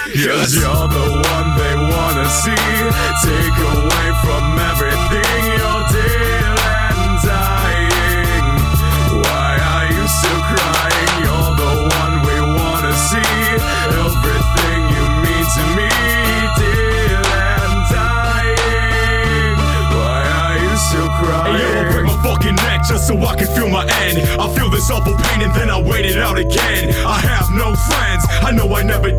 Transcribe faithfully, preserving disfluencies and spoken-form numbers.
Cause you're the one they wanna see. Take away from everything, you're dead and dying. Why are you still crying? You're the one we wanna see. Everything you mean to me, dead and dying. Why are you still crying? Hey, yo, I'll break my fucking neck just so I can feel my end. I feel this awful pain and then I wait it out again. I have no friends, I know I never